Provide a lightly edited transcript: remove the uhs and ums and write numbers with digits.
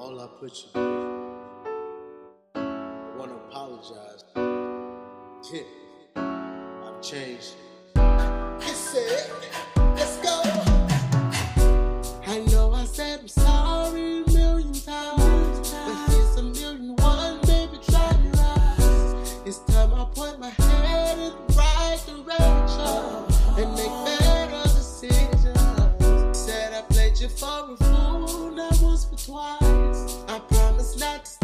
all I put you through. I want to apologize. I've changed. Kiss it. Let's go. I know I said I'm sorry a million times, but here's a million one, baby, try to rise. It's time I point my head in the right direction and make better decisions. Said I played you for a fool, not once but twice. I promise not to